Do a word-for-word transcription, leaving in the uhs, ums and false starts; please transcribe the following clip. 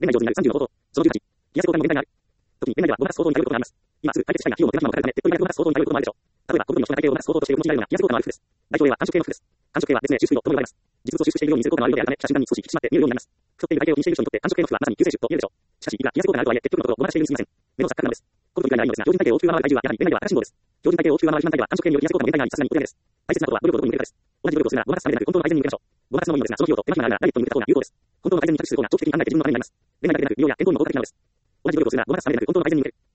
年内上旬になるさんじゅうの方法。そのじゅうはち、気圧交換の限界がある。特に年内ではボーナス相当に頼ることがあります。今すぐ解決したいが費用の手間暇をかかるため、手っ取り早くボーナス相当に頼ることもあるでしょう。例えば、個々人の人の体型をボーナス相当として用いられるような気圧交換のある服です。代表例は繁殖系の服です。繁殖系は別名収縮度とも呼ばれます。実物を収縮しているように見せる効果のあるのであるため、写真段に少し引き締まって見えるようになります。太っている体型を気にしている人にとって繁殖系の服はまさに救世主と言えるでしょう。しかし、いくら気圧効果があるとはいえ、結局のところ、ボーナスしているにすみません。目の錯覚なのです。この理解がないのですが、標準体型を大きく上回る体重は、やはり年内では高振動です。標準体型を大きく上回る肥満体型は繁殖系による気圧効果の限界があり、さすがにお手上げです。大切なことは努力をどこに向けるかです。同じ努力をするなら、ボーナスされなく本当の改善に向けましょう。ボーナスのもいいのですが、その費用と手間暇があるなら、ダイエットに向けた方が有効です。本当の改善に着地する方が長期的に考えて自分のためになります。年内だけでなく、美容や健康にも効果的なのです。同じ努力をするなら、ボーナスされなく本当の改善に向ける。